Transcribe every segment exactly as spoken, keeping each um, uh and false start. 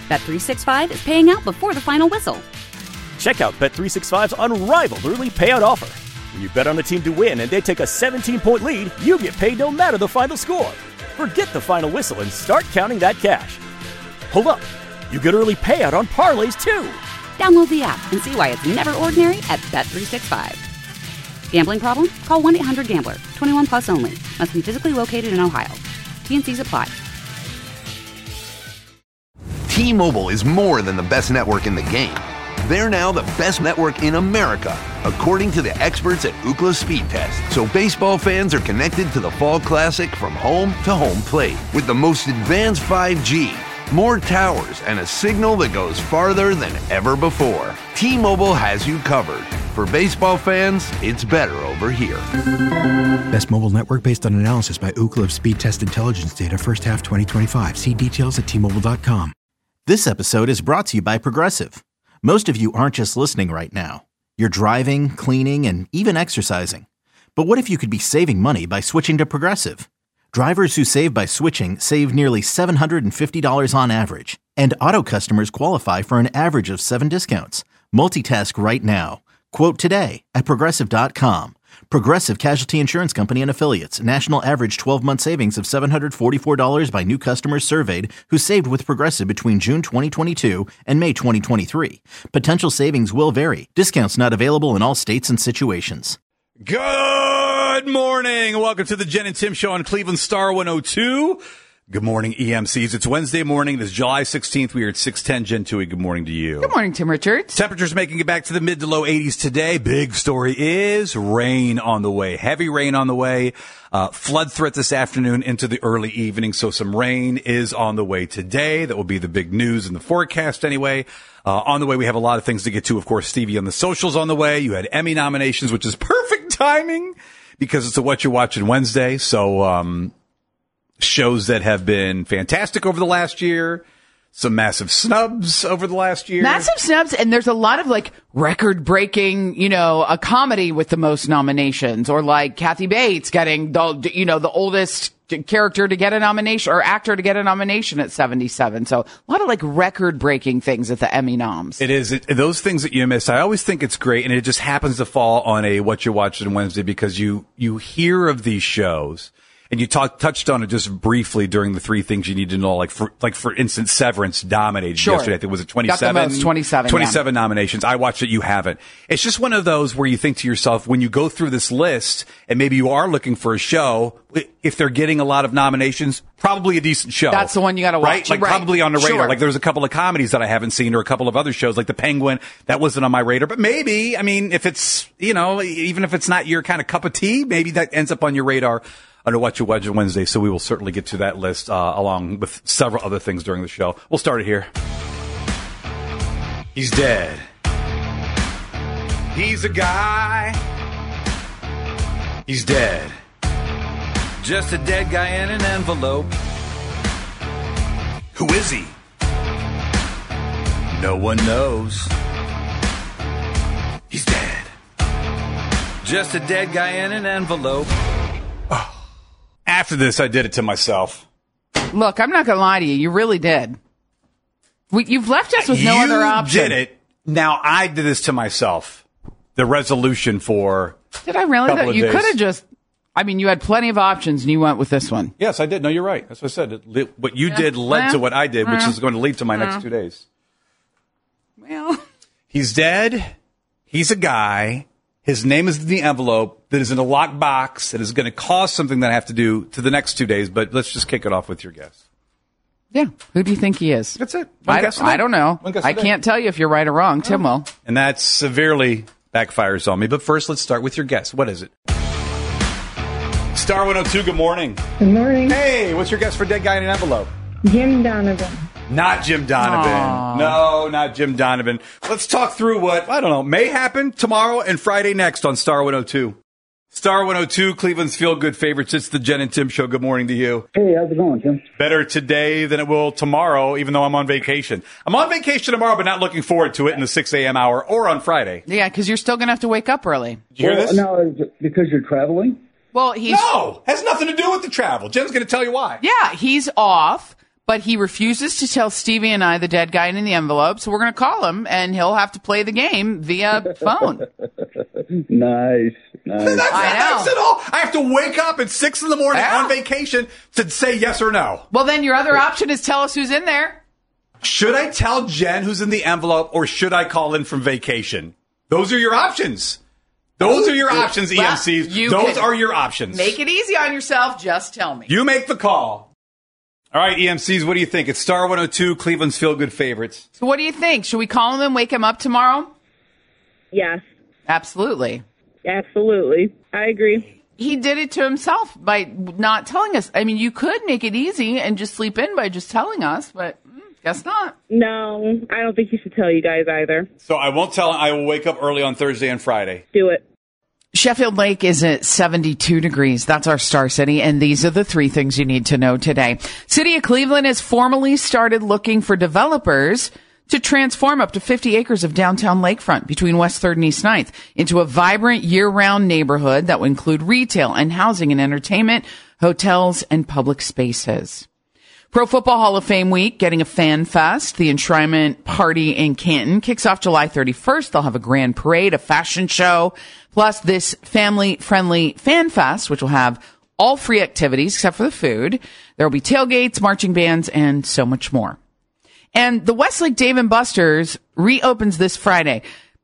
Bet three sixty-five is paying out before the final whistle. Check out Bet three sixty-five's unrivaled early payout offer. When you bet on a team to win and they take a seventeen-point lead, you get paid no matter the final score. Forget the final whistle and start counting that cash. Hold up. You get early payout on parlays, too. Download the app and see why it's never ordinary at Bet three sixty-five. Gambling problem? Call one eight hundred gambler. twenty-one plus only. Must be physically located in Ohio. T N Cs apply. T-Mobile is more than the best network in the game. They're now the best network in America, according to the experts at Ookla Speed Test. So baseball fans are connected to the Fall Classic from home to home plate with the most advanced five G, more towers, and a signal that goes farther than ever before. T-Mobile has you covered. For baseball fans, it's better over here. Best mobile network based on analysis by Ookla of Speed Test Intelligence data first half twenty twenty-five. See details at T Mobile dot com. This episode is brought to you by Progressive. Most of you aren't just listening right now. You're driving, cleaning, and even exercising. But what if you could be saving money by switching to Progressive? Drivers who save by switching save nearly seven hundred fifty dollars on average. And auto customers qualify for an average of seven discounts. Multitask right now. Quote today at Progressive dot com. Progressive Casualty Insurance Company and Affiliates. National average twelve-month savings of seven hundred forty-four dollars by new customers surveyed who saved with Progressive between June twenty twenty-two and May twenty twenty-three. Potential savings will vary. Discounts not available in all states and situations. Good morning. Welcome to the Jen and Tim Show on Cleveland Star one oh two. Good morning, E M Cs. It's Wednesday morning. It's July sixteenth. We are at six ten. Jen Tui, good morning to you. Good morning, Tim Richards. Temperatures making it back to the mid to low eighties today. Big story is rain on the way. Heavy rain on the way. Uh, flood threat this afternoon into the early evening. So some rain is on the way today. That will be the big news in the forecast anyway. Uh, on the way, we have a lot of things to get to. Of course, Stevie on the socials on the way. You had Emmy nominations, which is perfect timing because it's a What You're Watching Wednesday. So, um, shows that have been fantastic over the last year, some massive snubs over the last year. Massive snubs, and there's a lot of like record-breaking, you know, a comedy with the most nominations, or like Kathy Bates getting the, you know, the oldest character to get a nomination or actor to get a nomination at seventy-seven. So a lot of like record-breaking things at the Emmy noms. It is. It, those things that you miss, I always think it's great, and it just happens to fall on a What You're Watching Wednesday because you, you hear of these shows. And you talk, touched on it just briefly during the three things you need to know. Like for, like for instance, Severance dominated sure. yesterday. I think it was it twenty-seven, Got the most, twenty-seven, twenty-seven yeah. nominations. I watched it. You haven't. It's just one of those where you think to yourself, when you go through this list and maybe you are looking for a show, if they're getting a lot of nominations, probably a decent show. That's the one you got to watch. Right? Like right. probably on the radar. Sure. Like there's a couple of comedies that I haven't seen or a couple of other shows like The Penguin. That wasn't on my radar, but maybe, I mean, if it's, you know, even if it's not your kind of cup of tea, maybe that ends up on your radar under What You're Watching Wednesday, so we will certainly get to that list uh, along with several other things during the show. We'll start it here. He's dead. He's a guy. He's dead. Just a dead guy in an envelope. Who is he? No one knows. He's dead. Just a dead guy in an envelope. Oh. After this, I did it to myself. Look, I'm not going to lie to you. You really did. We, you've left us with no you other option. You did it. Now, I did this to myself. The resolution for Did I really? a couple of You days. could have just, I mean, you had plenty of options and you went with this one. Yes, I did. No, you're right. That's what I said. It li- what you Yeah. did led Yeah. to what I did, which Yeah. is going to lead to my Yeah. next two days. Well, He's dead. He's a guy. His name is in the envelope that is in a locked box that is going to cause something that I have to do to the next two days. But let's just kick it off with your guess. yeah. Who do you think he is? That's it. One I, guess I today. don't know. One guess I today. can't tell you if you're right or wrong. Tim will. And that severely backfires on me. But first, let's start with your guess. What is it? Star one oh two, good morning. Good morning. Hey, what's your guess for Dead Guy in an Envelope? Jim Donovan. Not Jim Donovan. Aww. No, not Jim Donovan. Let's talk through what, I don't know, may happen tomorrow and Friday next on Star one oh two. Star one oh two, Cleveland's feel-good favorites. It's the Jen and Tim Show. Good morning to you. Hey, how's it going, Tim? Better today than it will tomorrow, even though I'm on vacation. I'm on vacation tomorrow, but not looking forward to it in the six a.m. hour or on Friday. Yeah, because you're still going to have to wake up early. Did you hear Well, this? now, is it because you're traveling? Well, he's No, has nothing to do with the travel. Jen's going to tell you why. yeah, he's off, But he refuses to tell Stevie and I the dead guy in the envelope, so we're going to call him, and he'll have to play the game via phone. Nice, nice. That's, I know. that's it all. I have to wake up at six in the morning Yeah. on vacation to say yes or no. Well, then your other option is tell us who's in there. Should I tell Jen who's in the envelope, or should I call in from vacation? Those are your options. Those are your options, Well, E M Cs. you Those can are your options. Make it easy on yourself. Just tell me. You make the call. All right, E M Cs, what do you think? It's Star one oh two, Cleveland's feel-good favorites. So what do you think? Should we call him and wake him up tomorrow? Yes, Absolutely. absolutely. I agree. He did it to himself by not telling us. I mean, you could make it easy and just sleep in by just telling us, but mm, guess not. No, I don't think he should tell you guys either. So I won't tell him. I will wake up early on Thursday and Friday. Do it. Sheffield Lake is at seventy-two degrees. That's our star city, and these are the three things you need to know today. City of Cleveland has formally started looking for developers to transform up to fifty acres of downtown lakefront between West third and East ninth into a vibrant year-round neighborhood that will include retail and housing and entertainment, hotels, and public spaces. Pro Football Hall of Fame week getting a fan fest. The enshrinement party in Canton kicks off July thirty-first. They'll have a grand parade, a fashion show, plus this family-friendly fan fest, which will have all free activities except for the food. There will be tailgates, marching bands, and so much more. And the Westlake Dave and Buster's reopens this Friday.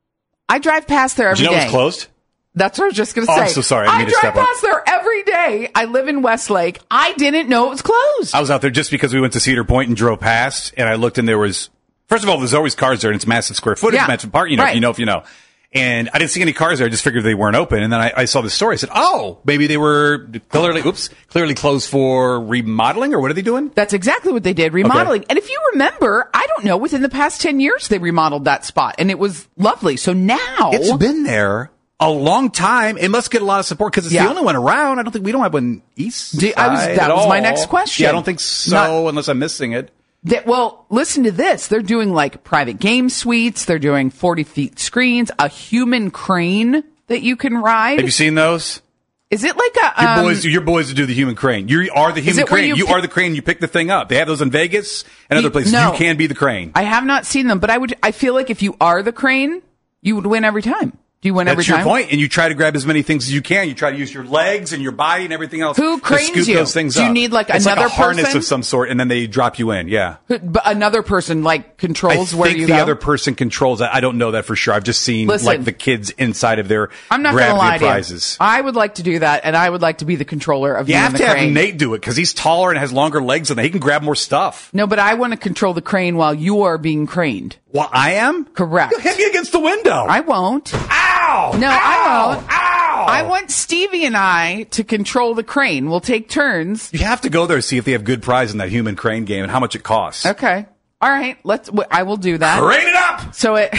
I drive past there every Did you know day. it was closed? That's what I was just going to Oh, say. I'm so sorry. I didn't I mean to drive step on- past there every day. I live in Westlake. I didn't know it was closed. I was out there just because we went to Cedar Point and drove past, and I looked and there was, first of all, there's always cars there, and it's massive square footage, Yeah. massive park, you know, Right. if you know, if you know. And I didn't see any cars there. I just figured they weren't open. And then I, I saw the story. I said, oh, maybe they were clearly, oops, clearly closed for remodeling, or what are they doing? That's exactly what they did, remodeling. And if you remember, I don't know, within the past ten years, they remodeled that spot, and it was lovely. So now It's been there a long time. It must get a lot of support because it's Yeah. the only one around. I don't think we don't have one east Do- I was- side that at was my all. next question. Yeah, I don't think so, Not- unless I'm missing it. That, well, listen to this. They're doing like private game suites. They're doing forty feet screens, a human crane that you can ride. Have you seen those? Is it like a, Your um, boys, your boys do the human crane. You are the human it where crane. you You, pick- are the crane. You pick the thing up. They have those in Vegas and other You- places. no. You can be the crane. I have not seen them, but I would, I feel like if you are the crane, you would win every time. Do you win every That's your time? point. And you try to grab as many things as you can. You try to use your legs and your body and everything else. Who to cranes scoop you? those things Do you up. need, like, it's another like a harness person? of some sort, and then they drop you in. Yeah. But another person like I controls where think you the go. other person controls that. I don't know that for sure. I've just seen Listen. like the kids inside of their I'm not going to gravity lie to you. prizes. I would like to do that, and I would like to be the controller of You you have and to the have crane. Nate do it because he's taller and has longer legs than that. He can grab more stuff. No, but I want to control the crane while you are being craned. Well, I am? Correct. Hit me against the window. I won't. Ow! No, Ow! I won't. Ow! I want Stevie and I to control the crane. We'll take turns. You have to go there and see if they have good prize in that human crane game and how much it costs. Okay. All right. Let's. w- I will do that. Crane it up! So it.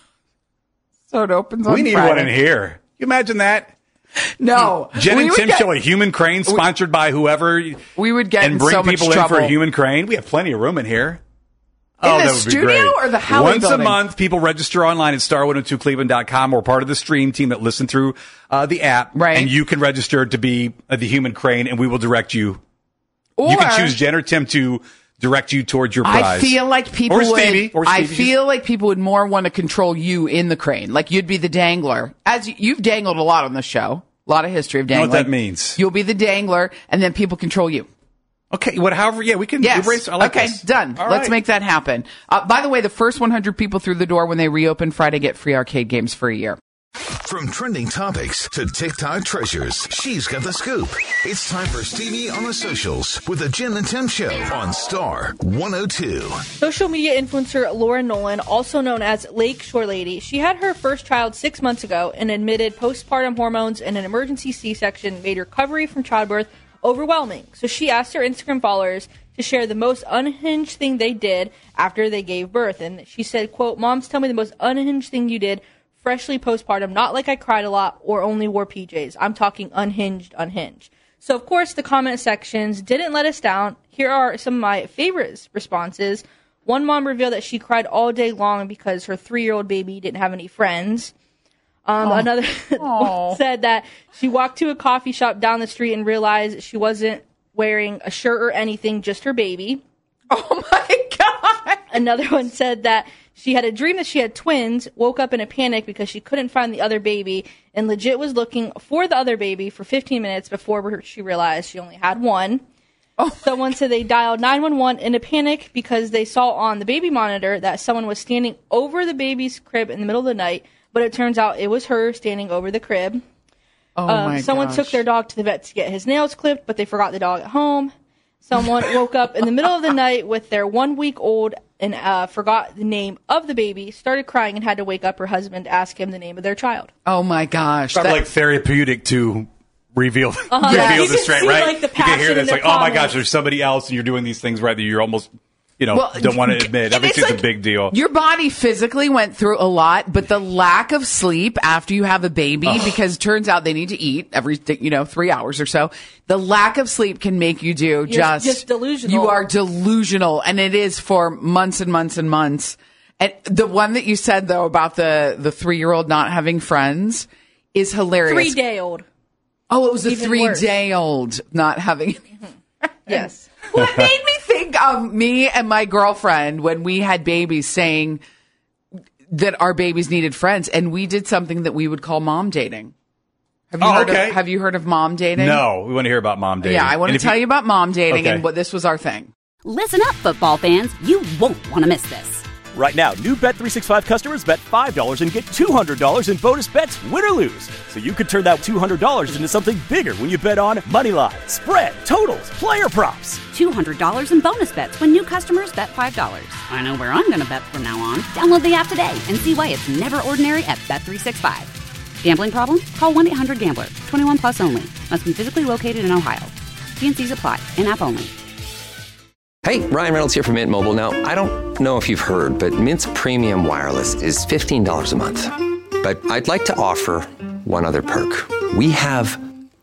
So it opens on We need Friday. one in here. You imagine that? No. Jen We and would Tim get- show a human crane sponsored by whoever. We would get and in bring so much people in trouble. for a human crane. We have plenty of room in here. In oh, the that would be studio great. or the Howie Once building? a month, people register online at star one oh two cleveland dot com. We're part of the stream team that listen through uh, the app. Right. And you can register to be uh, the human crane, and we will direct you. Or, you can choose Jen or Tim to direct you towards your prize. I feel like people Or would. Stevie, or I Stevie. feel like people would more want to control you in the crane. Like you'd be the dangler. As you, you've dangled a lot on the show, a lot of history of You know dangling. what that means. You'll be the dangler, and then people control you. Okay, what, however, yeah, we can Yes. erase. I like okay, this. done. All Let's right. make that happen. Uh, by the way, the first one hundred people through the door when they reopen Friday get free arcade games for a year. From trending topics to TikTok treasures, she's got the scoop. It's time for Stevie on the socials with the Jen and Tim Show on Star one oh two. Social media influencer Laura Nolan, also known as Lakeshore Lady, she had her first child six months ago and admitted postpartum hormones and an emergency C-section made recovery from childbirth overwhelming. So she asked her Instagram followers to share the most unhinged thing they did after they gave birth. And she said, quote, "Moms, tell me the most unhinged thing you did freshly postpartum, not like I cried a lot or only wore P Js. I'm talking unhinged, unhinged." So, of course, the comment sections didn't let us down. Here are some of my favorite responses. One mom revealed that she cried all day long because her three-year-old baby didn't have any friends. Um, Oh. Another Oh. said that she walked to a coffee shop down the street and realized she wasn't wearing a shirt or anything, just her baby. Oh my God. Another one said that she had a dream that she had twins, woke up in a panic because she couldn't find the other baby, and legit was looking for the other baby for fifteen minutes before she realized she only had one. Oh, someone said they dialed nine one one in a panic because they saw on the baby monitor that someone was standing over the baby's crib in the middle of the night, but it turns out it was her standing over the crib. Oh um, my someone gosh. took their dog to the vet to get his nails clipped, but they forgot the dog at home. Someone woke up in the middle of the night with their one-week-old and uh, forgot the name of the baby, started crying, and had to wake up her husband to ask him the name of their child. Oh my gosh. It's like therapeutic to reveal, Uh-huh. reveal Yeah. You the can strength, see, right? like, the you can passion hear in this, their like, oh my comments. gosh, there's somebody else, and you're doing these things right that you're almost, you know, Well, don't want to admit. I mean, it's it's, like a big deal. Your body physically went through a lot, but the lack of sleep after you have a baby, Ugh. because it turns out they need to eat every, you know, three hours or so. The lack of sleep can make you do just, just delusional. You are delusional, and it is for months and months and months. And the one that you said though about the the three year old not having friends is hilarious. Three-day-old. Oh, it was a Even three worse. day old not having. Yes. Well, it made me think of me and my girlfriend when we had babies saying that our babies needed friends, and we did something that we would call mom dating. Have you Oh, heard okay. of, have you heard of mom dating? No, we want to hear about mom dating. Yeah, I want And to if tell you about mom dating Okay. and what this was our thing. Listen up, football fans. You won't want to miss this. Right now, new Bet three sixty-five customers bet five dollars and get two hundred dollars in bonus bets, win or lose. So you could turn that two hundred dollars into something bigger when you bet on money line, spread, totals, player props. two hundred dollars in bonus bets when new customers bet five dollars. I know where I'm going to bet from now on. Download the app today and see why it's never ordinary at Bet three sixty-five. Gambling problem? Call one eight hundred gambler. twenty-one plus only. Must be physically located in Ohio. T and C's apply. In-app only. Hey, Ryan Reynolds here from Mint Mobile. Now, I don't know if you've heard, but Mint's premium wireless is fifteen dollars a month. But I'd like to offer one other perk. We have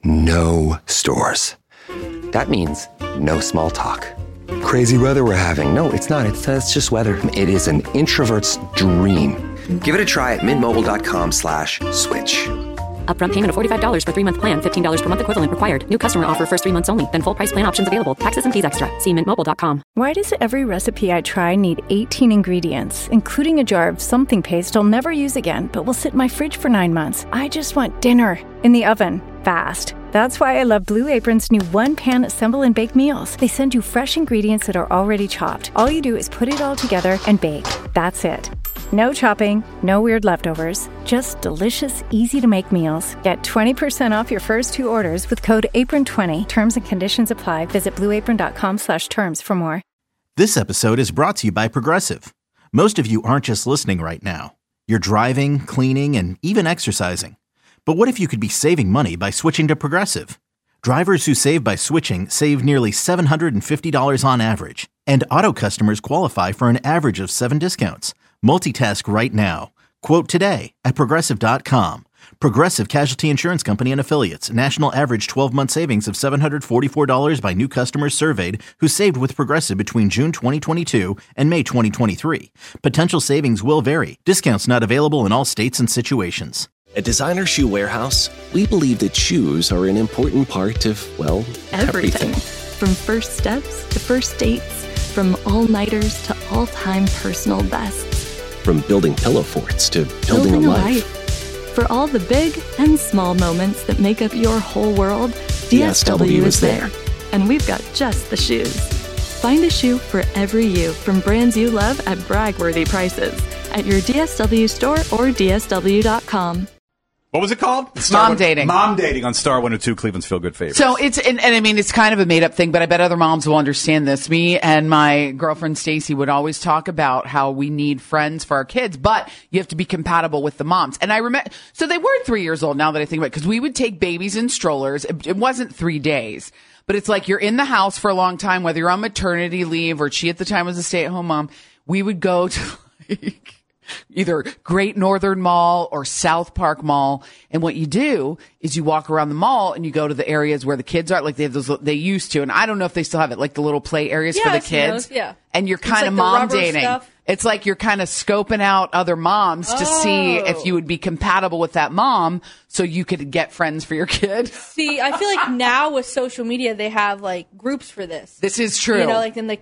no stores. That means no small talk. Crazy weather we're having. No, it's not. It's, uh, it's just weather. It is an introvert's dream. Give it a try at mintmobile.com slash switch. Upfront payment of forty-five dollars for three-month plan, fifteen dollars per month equivalent required. New customer offer first three months only. Then full price plan options available. Taxes and fees extra. See mint mobile dot com. Why does every recipe I try need eighteen ingredients, including a jar of something paste I'll never use again, but will sit in my fridge for nine months? I just want dinner in the oven, fast. That's why I love Blue Apron's new one-pan assemble and bake meals. They send you fresh ingredients that are already chopped. All you do is put it all together and bake. That's it. No chopping, no weird leftovers, just delicious, easy-to-make meals. Get twenty percent off your first two orders with code apron twenty. Terms and conditions apply. Visit blueapron.com slash terms for more. This episode is brought to you by Progressive. Most of you aren't just listening right now. You're driving, cleaning, and even exercising. But what if you could be saving money by switching to Progressive? Drivers who save by switching save nearly seven hundred fifty dollars on average. And auto customers qualify for an average of seven discounts. Multitask right now. Quote today at progressive dot com. Progressive Casualty Insurance Company and Affiliates. National average twelve-month savings of seven hundred forty-four dollars by new customers surveyed who saved with Progressive between June twenty twenty-two and May twenty twenty-three. Potential savings will vary. Discounts not available in all states and situations. At Designer Shoe Warehouse, we believe that shoes are an important part of, well, Everything. everything. From first steps to first dates, from all-nighters to all-time personal bests. From building pillow forts to building, a life. For all the big and small moments that make up your whole world, D S W is there. And we've got just the shoes. Find a shoe for every you from brands you love at brag-worthy prices at your D S W store or D S W dot com. What was it called? Mom one, dating. Mom dating on Star one oh two, Cleveland's Feel Good Favorites. So it's, and, and I mean, it's kind of a made up thing, but I bet other moms will understand this. Me and my girlfriend Stacy would always talk about how we need friends for our kids, but you have to be compatible with the moms. And I remember, so they were three years old now that I think about it, because we would take babies in strollers. It, it wasn't three days, but it's like you're in the house for a long time, whether you're on maternity leave or she at the time was a stay at home mom. We would go to like, either Great Northern Mall or South Park Mall. And what you do is you walk around the mall and you go to the areas where the kids are, like they have those, they used to. And I don't know if they still have it, like the little play areas Yeah, for the I've seen kids. those, yeah. And you're It's kind like of the mom rubber dating. stuff. It's like you're kind of scoping out other moms to see Oh. if you would be compatible with that mom so you could get friends for your kid. See, I feel like now with social media, they have like groups for this. This is true. You know, like then like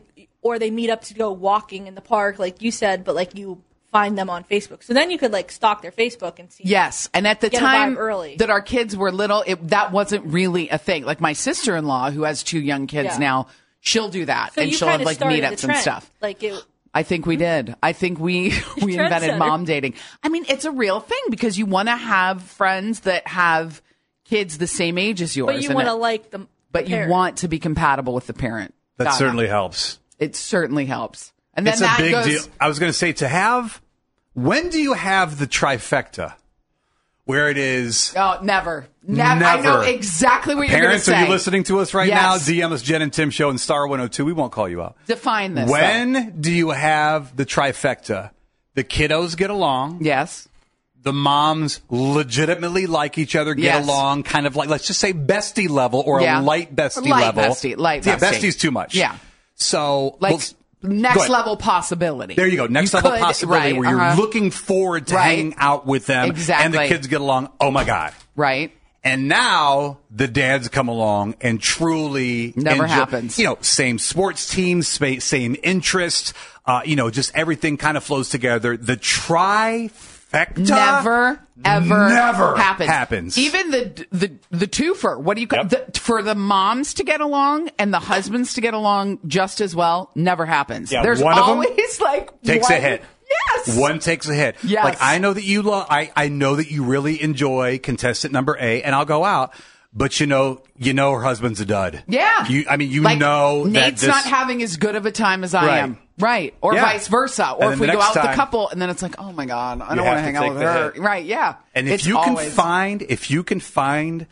or they meet up to go walking in the park, like you said, but like you find them on Facebook. So then you could like stalk their Facebook and see. Yes, and at the get a time vibe early. that our kids were little, it, that wasn't really a thing. Like my sister-in-law, who has two young kids Yeah. now, she'll do that, So and you she'll have kinda like started the meetups and trend. stuff. Like it. I think we did. I think we we invented Trendsetter. mom dating. I mean, it's a real thing because you want to have friends that have kids the same age as yours. But you and want to it- like them. but you want to be compatible with the parent. That Donna. certainly helps. It certainly helps. And then It's that a big goes, deal. I was going to say to have. When do you have the trifecta? Where it is. Oh, never. Never. I know Never. exactly what you're going to Parents, say. are you listening to us right Yes. now? D M us Jen and Tim Show and Star one oh two. We won't call you out. Define this. When do you have the trifecta? The kiddos get along. Yes. The moms legitimately like each other, get Yes. along, kind of like, let's just say bestie level or Yeah. a light bestie Light level. bestie, light Yeah, bestie. bestie's too much. Yeah. So, Like well, go next ahead. level possibility. There you go. Next You level could, possibility right, where you're uh-huh. looking forward to Right. hanging out with them. And Exactly. the kids get along. Oh my God. Right. And now the dads come along and truly Never enjoy- happens. You know, same sports teams, spa- same interests. Uh, you know, just everything kind of flows together. The trifecta Never, ever never happens. happens. Even the the the twofer. What do you call the, for the moms to get along and the husbands to get along just as well? Never happens. Yeah, There's one of them always like takes one, a hit. Yes. One takes a hit. Yes. Like I know that you love. I I know that you really enjoy contestant number A, and I'll go out. But you know, you know, her husband's a dud. Yeah. You, I mean, you Like, know, that Nate's this, not having as good of a time as I Right. am. Right. Or Yeah. vice versa. And Or then if the we go next out with time- the couple and then it's like, oh my God, I You don't want have to to hang out take with the her. hit. Right. Yeah. And if It's you always, can find, if you can find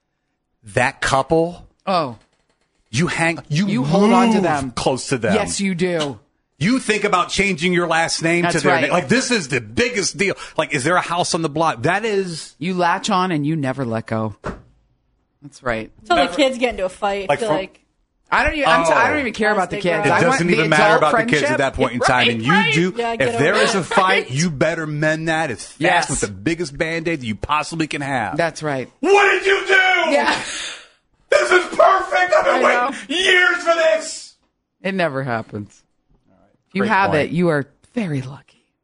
that couple, oh, you hang, you You hold on to move them. close to them. yes, you do. You think about changing your last name to That's their right. name. Like this is the biggest deal. Like, is there a house on the block? That is. You latch on and you never let go. That's right. Until the kids get into a fight. Like I feel from- like I don't even. I'm t- I don't Oh. even care about the As kids. they It grow I want doesn't the even matter adult about the kids friendship. at that point in Right, time. And you right. do, Yeah, get if there over is it. a fight, Right. you better mend that as fast Yes. with the biggest band-aid that you possibly can have. That's right. What did you do? Yeah. This is perfect. I've been I know. waiting years for this. It never happens. If you Great have point. it, you are very lucky.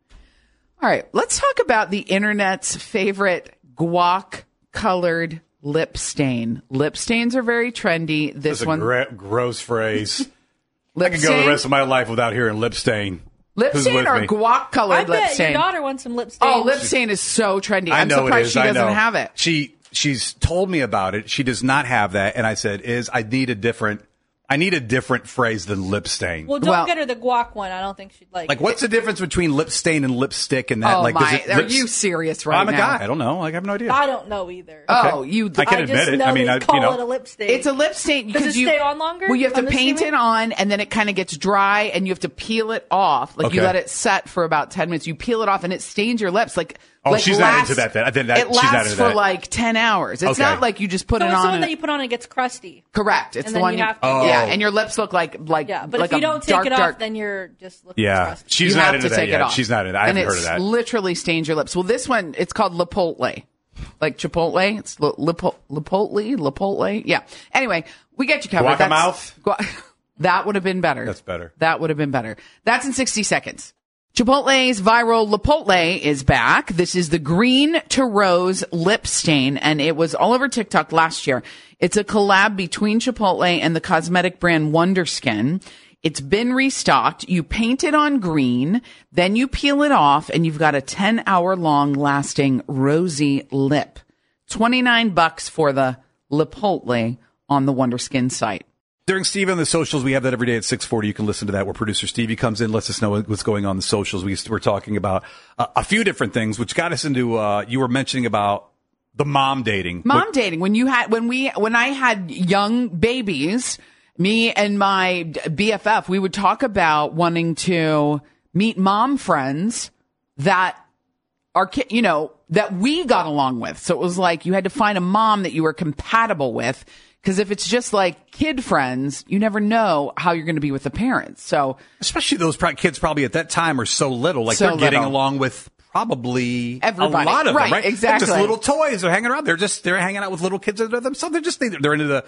All right, let's talk about the internet's favorite guac colored lip stain. Lip stains are very trendy. This That's a one, gra- gross phrase. I lip could go the stain, rest of my life without hearing lip stain. lip Who's stain with or me? guac I colored lip bet stain. your daughter wants some lip stain. Oh, lip stain is so trendy. I I'm know it surprised is. she I doesn't know. have it. She she's told me about it. She does not have that, and I said, "Is I need a different. I need a different phrase than lip stain. Well, don't Well- get her the guac one. I don't think she'd like. Like, it. what's the difference between lipstick and lipstick and that? Oh like, does my! it, Are lips- you serious right I'm a now? guy. I don't know. Like, I have no idea. I don't know either. Oh, you. I can I admit just it. know I mean, they I, call you know, it a lip stain. It's a lip stain Does because it you stay on longer? Well, you have to I'm paint assuming? it on, and then it kind of gets dry, and you have to peel it off. Like you Okay. let it set for about ten minutes. You peel it off, and it stains your lips. Like Oh, like she's not lasts- into that then. I think that- it she's not lasts into for that. like ten hours. It's Okay. not like you just put So it it's on. the one and- that you put on and it gets crusty. correct. It's and the then one you you have to- Oh. yeah, and your lips look like like Yeah, but like if you a don't take dark, it off, dark. then you're just looking yeah, crusty. she's you not have into to that take yet. it off. She's not into that. I and haven't it's heard of that. literally stains your lips. Well, this one it's called Lipotle, like Chipotle. It's li- Lipo- Lipotle, Lipotle. Yeah. Anyway, we get you covered. Guacamouth? Gua- that would have been better. That's better. That would have been better. That's in sixty seconds. Chipotle's viral Lipotle is back. This is the green to rose lip stain, and it was all over TikTok last year. It's a collab between Chipotle and the cosmetic brand Wonder Skin. It's been restocked. You paint it on green, then you peel it off, and you've got a ten hour long lasting rosy lip. twenty-nine bucks for the Lipotle on the Wonder Skin site. During Steve on the socials, we have that every day at six forty. You can listen to that where producer Stevie comes in, lets us know what's going on in the socials. We, we're talking about uh, a few different things, which got us into, uh, you were mentioning about the mom dating. Mom What- dating. When you had, when we, when I had young babies, me and my B F F, we would talk about wanting to meet mom friends that are, ki- you know, that we got along with. So it was like you had to find a mom that you were compatible with. Because if it's just like kid friends, you never know how you're going to be with the parents. So Especially those pro- kids probably at that time are so little. Like So they're getting little. along with probably Everybody. a lot of Right, them, right? exactly. Like just little toys. They're hanging around. They're just, they're hanging out with little kids that are themselves. They're just, they're into the,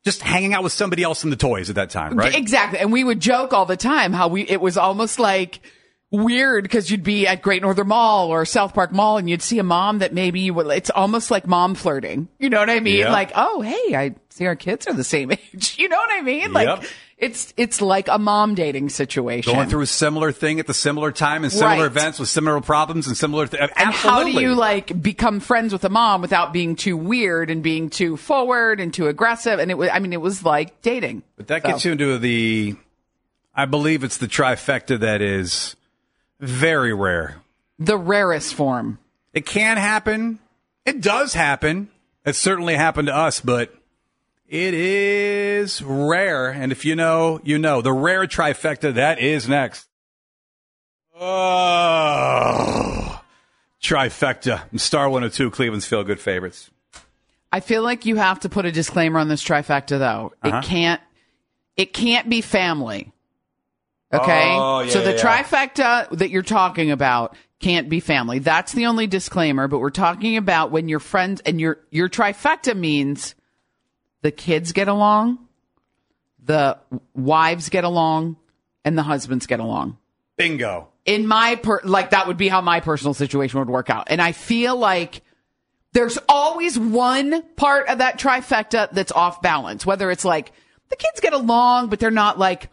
just hanging out with somebody else in the toys at that time, right? Exactly. And we would joke all the time how we, it was almost like weird because you'd be at Great Northern Mall or South Park Mall and you'd see a mom that maybe you would, it's almost like mom flirting. You know what I mean? Yeah. Like, oh, hey, I see our kids are the same age. You know what I mean? Like, Yep. it's, it's like a mom dating situation. Going through a similar thing at the similar time and similar Right. events with similar problems and similar things. And how do you like become friends with a mom without being too weird and being too forward and too aggressive? And it was, I mean, it was like dating. But that So. gets you into the, I believe it's the trifecta that is very rare. The rarest form. It can happen. It does happen. It certainly happened to us, but it is rare. And if you know, you know. The rare trifecta, that is next. Oh, trifecta. Star one oh two, Cleveland's Feel Good favorites. I feel like you have to put a disclaimer on this trifecta, though. Uh-huh. It can't. It can't be family. Okay. Oh, yeah, so the yeah. trifecta that you're talking about can't be family. That's the only disclaimer. But we're talking about when your friends and your your trifecta means the kids get along, the wives get along, and the husbands get along. Bingo. In my per like that would be how my personal situation would work out. And I feel like there's always one part of that trifecta that's off balance, whether it's like the kids get along, but they're not like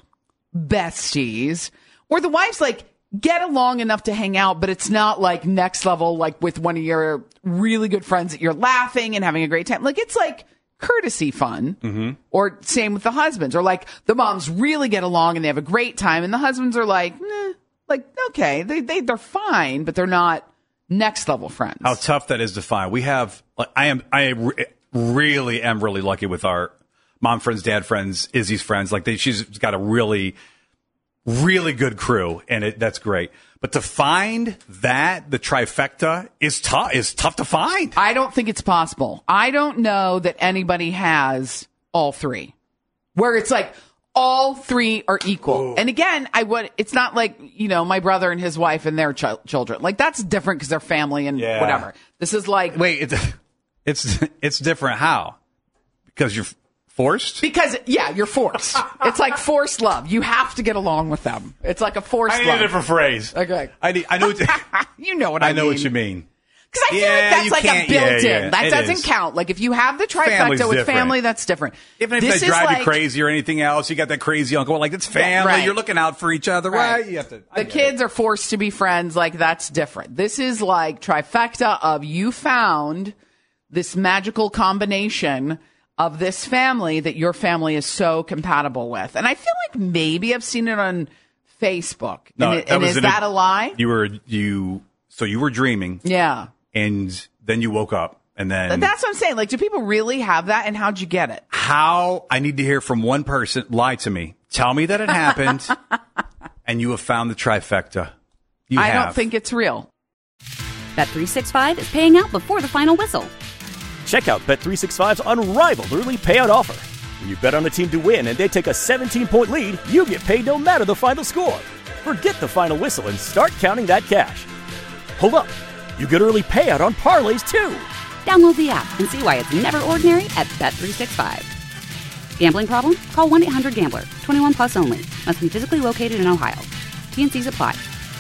besties, or the wives like get along enough to hang out, but it's not like next level, like with one of your really good friends that you're laughing and having a great time. Like it's like courtesy fun. Mm-hmm. Or same with the husbands, or like the moms really get along and they have a great time, and the husbands are like, nah, like okay, they they they're fine, but they're not next level friends. How tough that is to find. We have, like, I am, I re- really am really lucky with our mom friends, dad friends, Izzy's friends. Like they, she's got a really, really good crew, and it, that's great. But to find that, the trifecta is tough, is tough to find. I don't think it's possible. I don't know that anybody has all three, where it's like all three are equal. Ooh. And again, I would, it's not like, you know, my brother and his wife and their ch- children. Like that's different because they're family and Yeah. whatever. This is like, Wait, it's, it's, it's different. How? Because you're forced? because yeah, you're forced. It's like forced love. You have to get along with them. It's like a forced I need love. a different phrase. Okay. I need, I know, what, You know what I, I know mean. what you mean. Because I feel Yeah, like that's you like a can't- built-in. yeah, yeah, that it doesn't is. count. Like if you have the Family's trifecta with different. family, that's different. Even if This they is drive like, you crazy or anything else, you got that crazy uncle. Like, it's family. right. You're looking out for each other, right? You have to. I The get kids it. are forced to be friends. Like that's different. This is like trifecta of you found this magical combination of this family that your family is so compatible with. And I feel like maybe I've seen it on Facebook. No, and it- and was is in that a lie? You were you. So you were dreaming, Yeah. and then you woke up, and then That's what I'm saying. Like, do people really have that? And how'd you get it? how? I need to hear from one person. Lie to me. Tell me that it happened, and you have found the trifecta. You I have. don't think it's real. Bet three sixty-five is paying out before the final whistle. Check out Bet three sixty-five's unrivaled early payout offer. When you bet on a team to win and they take a seventeen-point lead, you get paid no matter the final score. Forget the final whistle and start counting that cash. Hold up. You get early payout on parlays, too. Download the app and see why it's never ordinary at Bet three sixty-five. Gambling problem? Call one eight hundred gambler. twenty-one plus only. Must be physically located in Ohio. T N Cs apply.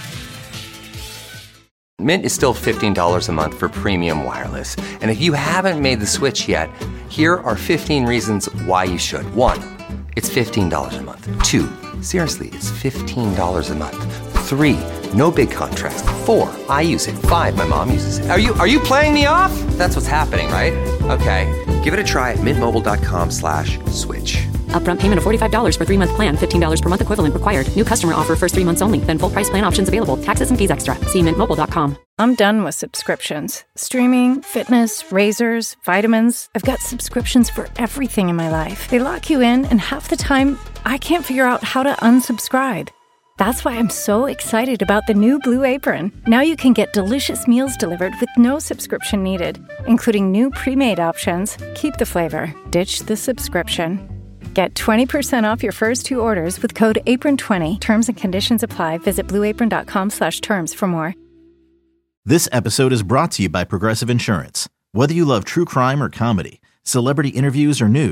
Mint is still fifteen dollars a month for premium wireless. And if you haven't made the switch yet, here are fifteen reasons why you should. One, it's fifteen dollars a month. Two, seriously, it's fifteen dollars a month. Three, no big contrast. Four, I use it. Five, my mom uses it. Are you are you playing me off? That's what's happening, right? Okay, give it a try at mintmobile.com slash switch. Upfront payment of forty-five dollars for three-month plan, fifteen dollars per month equivalent required. New customer offer first three months only. Then full price plan options available. Taxes and fees extra. See mint mobile dot com. I'm done with subscriptions. Streaming, fitness, razors, vitamins. I've got subscriptions for everything in my life. They lock you in, and half the time, I can't figure out how to unsubscribe. That's why I'm so excited about the new Blue Apron. Now you can get delicious meals delivered with no subscription needed, including new pre-made options. Keep the flavor, ditch the subscription. Get twenty percent off your first two orders with code apron twenty. Terms and conditions apply. Visit blueapron.com slash terms for more. This episode is brought to you by Progressive Insurance. Whether you love true crime or comedy, celebrity interviews or news,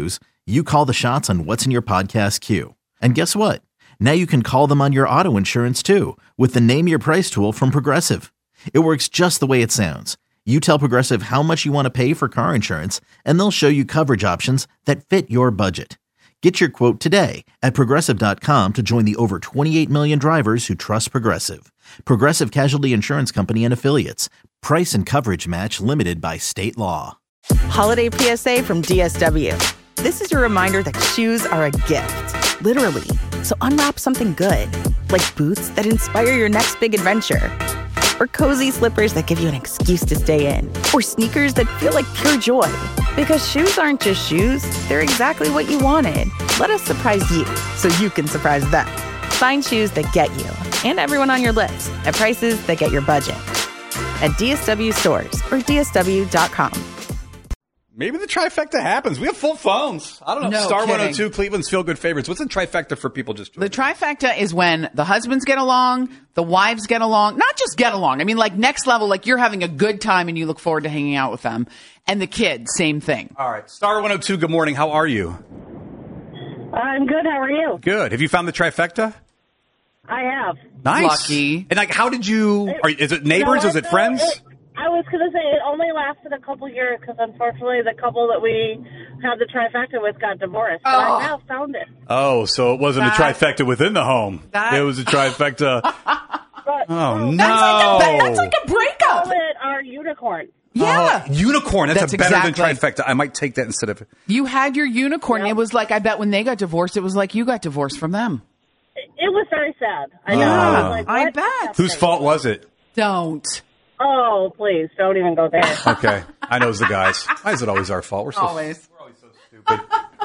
You call the shots on what's in your podcast queue. And guess what? Now you can call them on your auto insurance too with the Name Your Price tool from Progressive. It works just the way it sounds. You tell Progressive how much you want to pay for car insurance, and they'll show you coverage options that fit your budget. Get your quote today at Progressive dot com to join the over twenty-eight million drivers who trust Progressive. Progressive Casualty Insurance Company and Affiliates. Price and coverage match limited by state law. Holiday P S A from D S W. This is your reminder that shoes are a gift, literally. So unwrap something good, like boots that inspire your next big adventure. Or cozy slippers that give you an excuse to stay in. Or sneakers that feel like pure joy. Because shoes aren't just shoes, they're exactly what you wanted. Let us surprise you, so you can surprise them. Find shoes that get you, and everyone on your list, at prices that get your budget. At D S W stores, or D S W dot com. Maybe the trifecta happens. We have full phones. I don't know. No Star kidding. one oh two, Cleveland's Feel Good Favorites. What's the trifecta for people just joining? The trifecta is when the husbands get along, the wives get along, not just get along. I mean, like next level, like you're having a good time and you look forward to hanging out with them. And the kids, same thing. All right. Star one oh two, good morning. How are you? I'm good. How are you? Good. Have you found the trifecta? I have. Nice. Lucky. And like, how did you, are, is it neighbors? No, is it no, friends? It, I was going to say it only lasted a couple years because unfortunately the couple that we had the trifecta with got divorced. But Oh. I have found it. Oh, so it wasn't That- a trifecta within the home. That- It was a trifecta. But, Oh, no. That's like a, that's like a call breakup. it our unicorn. Yeah. Oh, unicorn. That's, That's a better exactly. than trifecta. I might take that instead of. You had your unicorn. It was like, I bet when they got divorced, it was like you got divorced from them. It, it was very sad. I know. Yeah, I was like, I what bet. is Whose happening? fault was it? Don't. Oh, please, don't even go there. Okay. I know it's the guys. Why is it always our fault? We're so, Always. We're always so stupid.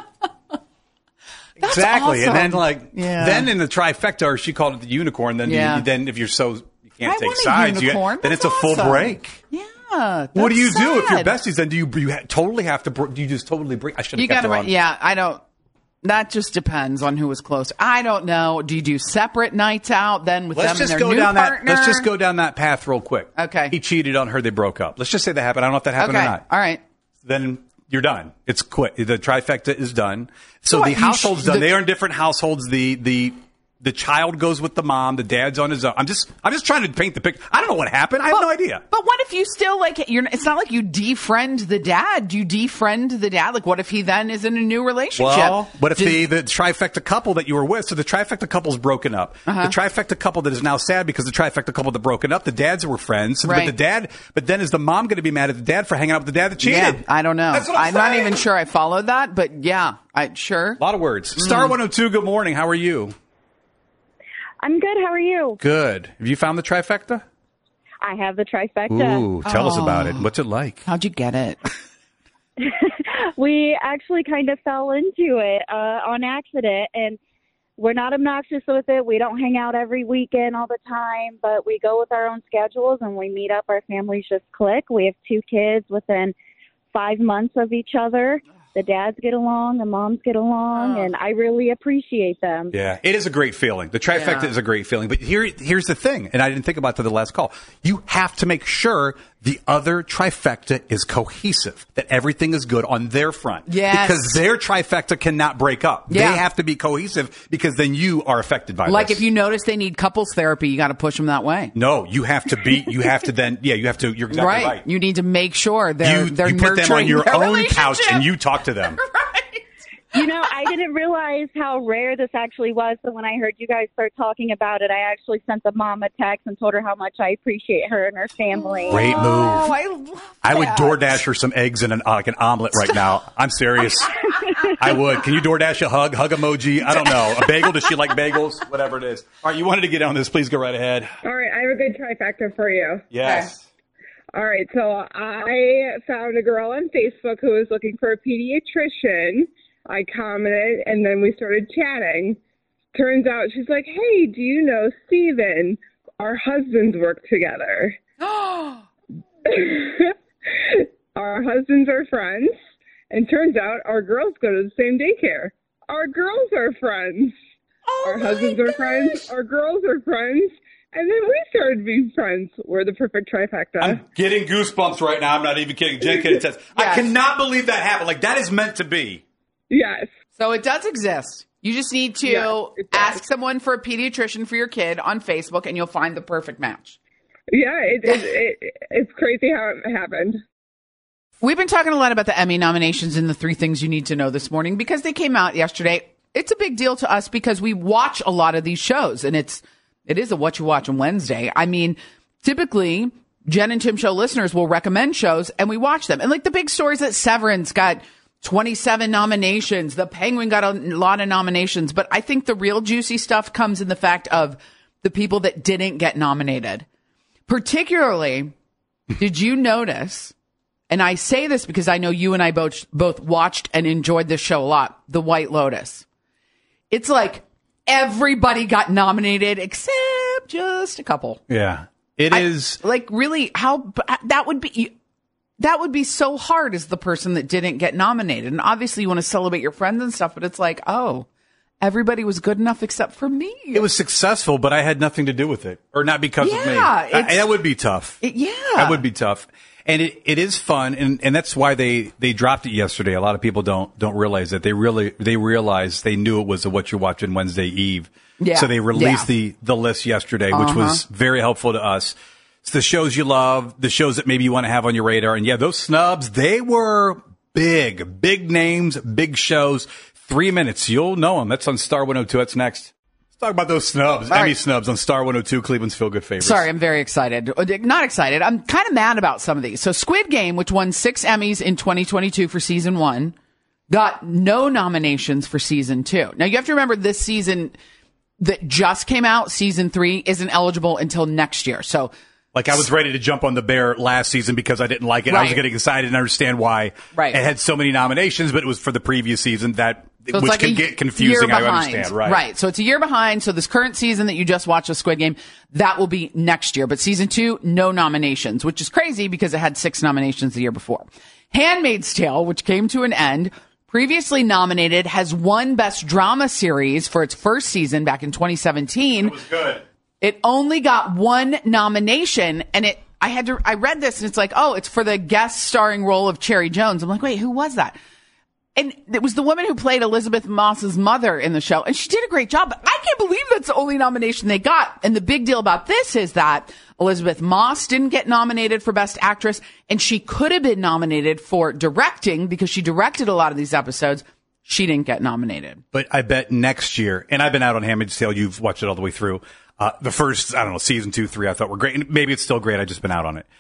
Exactly. awesome. And then like, Yeah. then in the trifecta, or she called it the unicorn, then Yeah. you, then if you're so, you can't I take want a sides, you, unicorn. then That's it's a full awesome. break. Yeah. What do you that's do if you're sad. besties? Then do you, you ha- totally have to, br- do you just totally break? I should have You kept got her to, on. yeah, I don't. That just depends on who was close. I don't know. Do you do separate nights out then with Let's them just and their go new down partner? that. Let's just go down that path real quick. Okay. He cheated on her. They broke up. Let's just say that happened. I don't know if that happened Okay. or not. All right. Then you're done. It's quit. The trifecta is done. So, So what, the you household's sh- done. the- They are in different households. The the the child goes with the mom. The dad's on his own. I'm just I'm just trying to paint the picture. I don't know what happened. I have no idea. But what if you still like? You're. It's not like you defriend the dad. Do you defriend the dad? Like, what if he then is in a new relationship? Well, what if Does- the, the trifecta couple that you were with, so the trifecta couple's broken up. Uh-huh. The trifecta couple that is now sad because the trifecta couple that broken up, the dads were friends. Right. But the dad, but then is the mom going to be mad at the dad for hanging out with the dad that cheated? Yeah, I don't know. That's what I'm I'm not saying. even sure I followed that, but yeah, I sure. A lot of words. Star one oh two, good morning. How are you? I'm good. How are you? Good. Have you found the trifecta? I have the trifecta. Ooh, tell us Oh. about it. What's it like? How'd you get it? We actually kind of fell into it uh, on accident, and we're not obnoxious with it. We don't hang out every weekend all the time, but we go with our own schedules and we meet up. Our families just click. We have two kids within five months of each other. The dads get along, the moms get along, and I really appreciate them. Yeah, it is a great feeling. The trifecta Yeah. is a great feeling. But here, here's the thing, and I didn't think about it to the last call. You have to make sure the other trifecta is cohesive, that everything is good on their front. Yes. Because their trifecta cannot break up. Yeah. They have to be cohesive because then you are affected by Like this. if you notice they need couples therapy, you got to push them that way. No, you have to be, you have to then, yeah, you have to, you're exactly right. right. You need to make sure they're You, they're you put them on nurturing your their own couch relationship. and you talk to them. You know, I didn't realize how rare this actually was. So when I heard you guys start talking about it, I actually sent the mom a text and told her how much I appreciate her and her family. Great move. Oh, I love I would that. DoorDash her some eggs and an, uh, like an omelet right now. I'm serious. I would. Can you DoorDash a hug, hug emoji? I don't know. A bagel? Does she like bagels? Whatever it is. All right, you wanted to get on this. Please go right ahead. All right, I have a good trifecta for you. Yes. All right, so I found a girl on Facebook who was looking for a pediatrician. I commented, and then we started chatting. Turns out she's like, hey, do you know Steven? Our husbands work together. Our husbands are friends, and turns out our girls go to the same daycare. Our girls are friends. Oh our husbands are friends. Our girls are friends. And then we started being friends. We're the perfect trifecta. I'm getting goosebumps right now. I'm not even kidding. Jen can attest. I cannot believe that happened. Like, that is meant to be. Yes. So it does exist. You just need to Yes, it does. ask someone for a pediatrician for your kid on Facebook, and you'll find the perfect match. Yeah, it, it, it, it's crazy how it happened. We've been talking a lot about the Emmy nominations and the three things you need to know this morning because they came out yesterday. It's a big deal to us because we watch a lot of these shows, and it's it is a What You Watch on Wednesday. I mean, typically, Jen and Tim Show listeners will recommend shows, and we watch them. And like the big stories that Severance got twenty-seven nominations, The Penguin got a lot of nominations, but I think the real juicy stuff comes in the fact of the people that didn't get nominated. Particularly, did you notice, and I say this because I know you and I both both watched and enjoyed this show a lot, The White Lotus. It's like everybody got nominated except just a couple. Yeah. It I- is. Like, really, how that would be that would be so hard as the person that didn't get nominated. And obviously you want to celebrate your friends and stuff, but it's like, oh, everybody was good enough except for me. It was successful, but I had nothing to do with it, or not because of me. Yeah, I, it's- that would be tough. It- yeah. That would be tough. And it, it is fun, and, and that's why they, they dropped it yesterday. A lot of people don't don't realize that. They really they realized they knew it was a What You're Watching Wednesday Eve. Yeah. So they released Yeah. the, the list yesterday, which Uh-huh. was very helpful to us. It's the shows you love, the shows that maybe you want to have on your radar. And yeah, those snubs, they were big, big names, big shows. Three minutes, you'll know them. That's on Star one oh two. That's next. Let's talk about those snubs, All Emmy right. snubs on Star one oh two, Cleveland's Feel Good favorites. Sorry, I'm very excited. Not excited. I'm kind of mad about some of these. So Squid Game, which won six Emmys in twenty twenty-two for season one, got no nominations for season two. Now you have to remember this season that just came out, season three, isn't eligible until next year. So Like I was ready to jump on the Bear last season because I didn't like it. I was Right. getting excited and understand why Right. it had so many nominations, but it was for the previous season that, So it's which like can a get confusing. year I behind. understand. Right. Right. So it's a year behind. So this current season that you just watched of Squid Game, that will be next year. But season two, no nominations, which is crazy because it had six nominations the year before. Handmaid's Tale, which came to an end, previously nominated, has won Best Drama Series for its first season back in twenty seventeen. It was good. It only got one nomination, and it, I had to, I read this and it's like, oh, it's for the guest starring role of Cherry Jones. I'm like, wait, who was that? And it was the woman who played Elizabeth Moss's mother in the show, and she did a great job. But I can't believe that's the only nomination they got. And the big deal about this is that Elizabeth Moss didn't get nominated for Best Actress, and she could have been nominated for directing because she directed a lot of these episodes. She didn't get nominated. But I bet next year, and I've been out on Handmaid's Tale, you've watched it all the way through. Uh, the first, I don't know, season two, three, I thought were great. And maybe it's still great. I've just been out on it.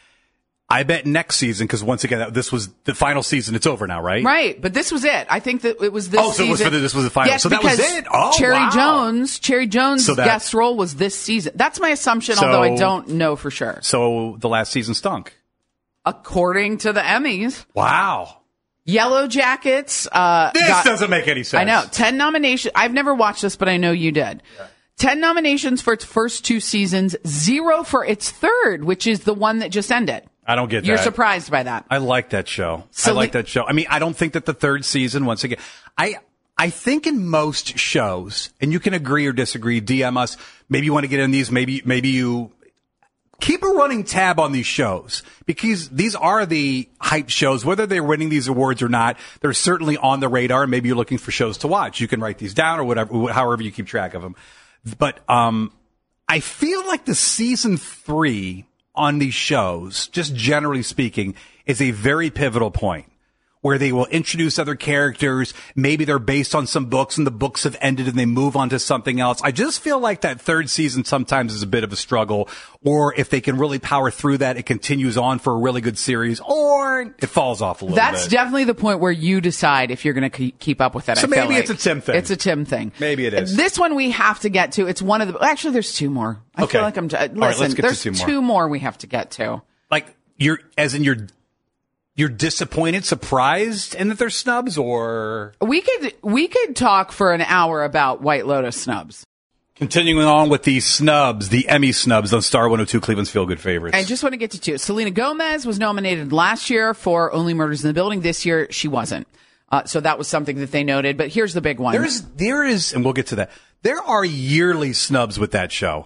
I bet next season, because once again, this was the final season. It's over now, right? Right, but this was it. I think that it was this Oh, so it was season. for the- this was the final. Yes, So that was because it? Oh, Cherry wow. Jones, Cherry Jones' So that- guest role was this season. That's my assumption, So- although I don't know for sure. So the last season stunk. According to the Emmys, Wow. Yellow Jackets. Uh, This got- doesn't make any sense. I know. Ten nominations. I've never watched this, but I know you did. Ten nominations for its first two seasons, zero for its third, which is the one that just ended. I don't get You're that. surprised by that. I like that show. So I like we- that show. I mean, I don't think that the third season, once again, I, I think in most shows, and you can agree or disagree, D M us, maybe you want to get in these, maybe, maybe you keep a running tab on these shows because these are the hype shows, whether they're winning these awards or not. They're certainly on the radar. Maybe you're looking for shows to watch. You can write these down or whatever, however you keep track of them. But, um, I feel like the season three on these shows, just generally speaking, is a very pivotal point where they will introduce other characters. Maybe they're based on some books and the books have ended and they move on to something else. I just feel like that third season sometimes is a bit of a struggle, or if they can really power through that, it continues on for a really good series, or it falls off a little That's bit. definitely the point where you decide if you're going to keep up with it. So I feel maybe it's like. a Tim thing. It's a Tim thing. Maybe it is. This one we have to get to. It's one of the. Actually, there's two more. I Okay. feel like I'm. Listen, All right, let's get to there's two more. two more we have to get to. Like, you're, as in you're, you're disappointed, surprised, and that they're snubs, or We could we could talk for an hour about White Lotus snubs. continuing on with the snubs, the Emmy snubs on Star one oh two, Cleveland's Feel Good favorites. I just want to get to two. Selena Gomez was nominated last year for Only Murders in the Building. This year she wasn't. Uh, so that was something that they noted. But here's the big one. There's, there is, and we'll get to that. There are yearly snubs with that show.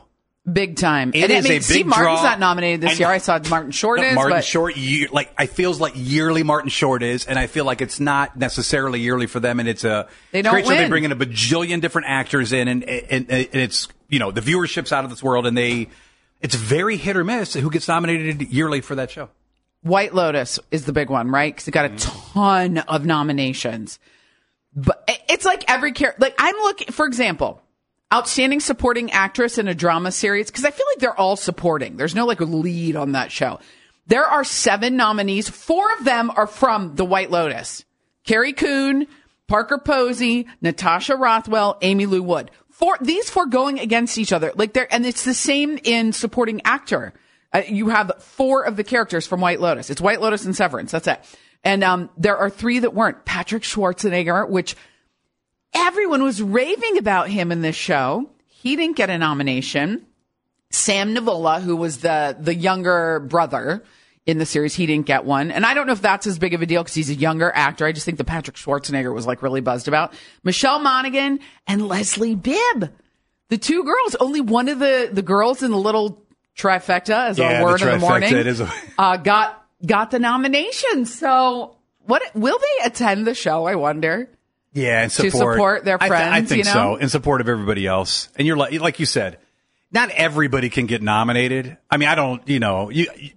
Big time. It and is I mean, a Steve big Martin's draw. not nominated this I year. know. I saw Martin Short No, is. Martin but Short, year, like I feels like yearly Martin Short is, and I feel like it's not necessarily yearly for them. And it's a They it's don't great show. They win. bring in a bajillion different actors in, and, and and it's you know the viewership's out of this world, and they it's very hit or miss who gets nominated yearly for that show. White Lotus is the big one, right? Because it got a ton of nominations. But it- it's like every character. Like I'm looking, for example, Outstanding Supporting Actress in a Drama Series, because I feel like they're all supporting. There's no like lead on that show. There are seven nominees. Four of them are from The White Lotus. Carrie Coon, Parker Posey, Natasha Rothwell, Amy Lou Wood. Four, these four going against each other. Like they're, and it's the same in Supporting Actor. Uh, you have four of the characters from White Lotus. It's White Lotus and Severance. That's it. And um, there are three that weren't. Patrick Schwarzenegger, which everyone was raving about him in this show. He didn't get a nomination. Sam Nivola, who was the the younger brother in the series, he didn't get one. And I don't know if that's as big of a deal because he's a younger actor. I just think the Patrick Schwarzenegger was like really buzzed about. Michelle Monaghan and Leslie Bibb, the two girls. Only one of the, the girls in the little trifecta, as Yeah, a word the in the morning, trifecta, it is a- uh, got got the nomination. So what will they attend the show? I wonder. Yeah, and To support, support their I th- I, friends, think you know? so, in support of everybody else. And you're like, like you said, not everybody can get nominated. I mean, I don't, you know, you, you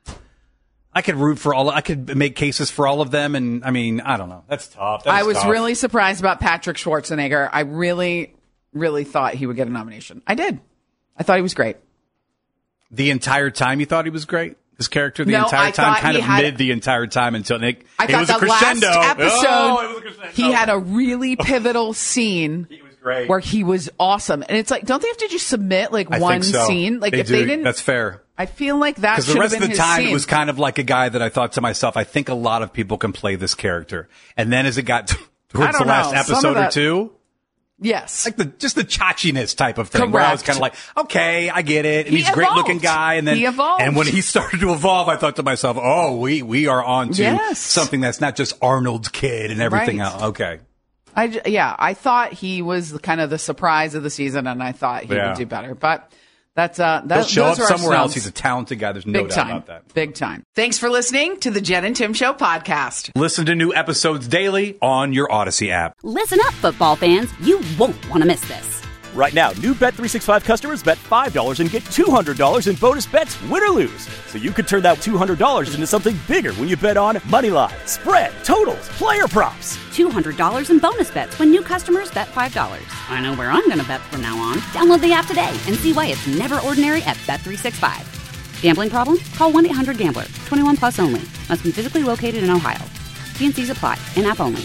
I could root for all. I could make cases for all of them, and I mean, I don't know. That's tough. That I is was tough. really surprised about Patrick Schwarzenegger. I really, really thought he would get a nomination. I did. I thought he was great. The entire time you thought he was great? His character the No, entire I time? thought Kind he of had- mid the entire time until Nick. I it thought was a the crescendo. last episode, Oh, it was a crescendo. he had a really pivotal scene great. where he was awesome. And it's like, don't they have to just submit like I one think so. scene? Like They if do. they didn't, That's fair. I feel like that Because the should have rest been of the his time, scene. it was kind of like a guy that I thought to myself, I think a lot of people can play this character. And then as it got towards the don't last know. Some of episode or that- two, yes, like the just the chanchiness type of thing, where I was Correct. kind of like, okay, I get it, and He he's a great looking evolved. guy, and then He evolved. and when he started to evolve, I thought to myself, oh, we we are on to Yes. something that's not just Arnold's kid and everything Right. else. Okay, I j- yeah, I thought he was kind of the surprise of the season, and I thought he Yeah. would do better. But that's uh, that, he'll show those up are our somewhere else. snubs. He's a talented guy. There's no Big doubt time, about that. big time. Thanks for listening to the Jen and Tim Show podcast. Listen to new episodes daily on your Odyssey app. Listen up, football fans. You won't want to miss this. Right now, new Bet three sixty-five customers bet five dollars and get two hundred dollars in bonus bets, win or lose. So you could turn that two hundred dollars into something bigger when you bet on moneyline, spread, totals, player props. two hundred dollars in bonus bets when new customers bet five dollars. I know where I'm going to bet from now on. Download the app today and see why it's never ordinary at Bet three sixty-five. Gambling problem? Call one eight hundred gambler. twenty-one plus only. Must be physically located in Ohio. T and C's apply. In-app only.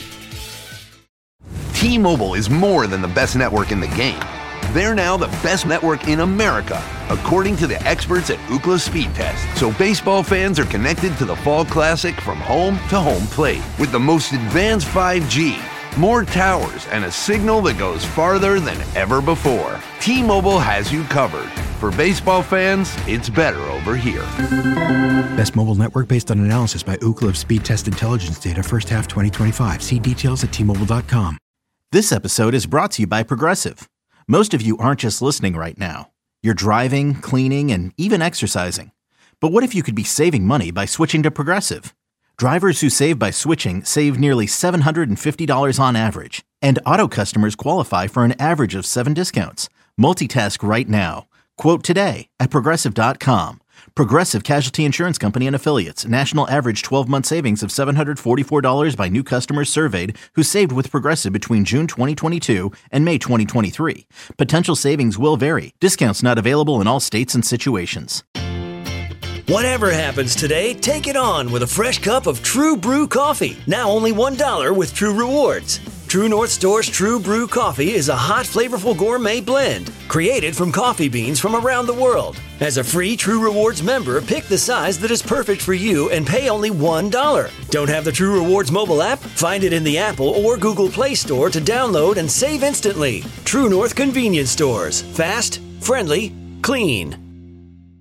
T-Mobile is more than the best network in the game. They're now the best network in America, according to the experts at Ookla Speed Test. So baseball fans are connected to the Fall Classic from home to home plate with the most advanced five G, more towers, and a signal that goes farther than ever before. T-Mobile has you covered. For baseball fans, it's better over here. Best mobile network based on analysis by Ookla of Speed Test Intelligence data first half twenty twenty-five. See details at T Mobile dot com. This episode is brought to you by Progressive. Most of you aren't just listening right now. You're driving, cleaning, and even exercising. But what if you could be saving money by switching to Progressive? Drivers who save by switching save nearly seven hundred fifty dollars on average. And auto customers qualify for an average of seven discounts. Multitask right now. Quote today at Progressive dot com. Progressive Casualty Insurance Company and Affiliates. National average twelve-month savings of seven hundred forty-four dollars by new customers surveyed who saved with Progressive between June twenty twenty-two and May twenty twenty-three. Potential savings will vary. Discounts not available in all states and situations. Whatever happens today, take it on with a fresh cup of True Brew coffee. Now only one dollar with True Rewards. True North Store's True Brew coffee is a hot, flavorful gourmet blend created from coffee beans from around the world. As a free True Rewards member, pick the size that is perfect for you and pay only one dollar. Don't have the True Rewards mobile app? Find it in the Apple or Google Play Store to download and save instantly. True North Convenience Stores. Fast, friendly, clean.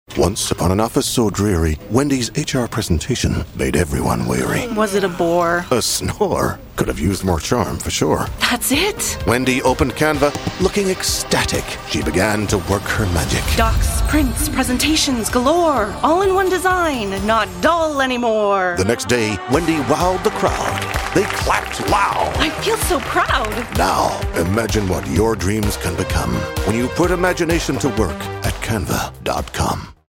Once upon an office so dreary, Wendy's H R presentation made everyone weary. Was it a bore? A snore. Could have used more charm, for sure. That's it? Wendy opened Canva, looking ecstatic. She began to work her magic. Docs, prints, presentations galore. All in one design. Not dull anymore. The next day, Wendy wowed the crowd. They clapped loud. I feel so proud. Now, imagine what your dreams can become when you put imagination to work at canva dot com.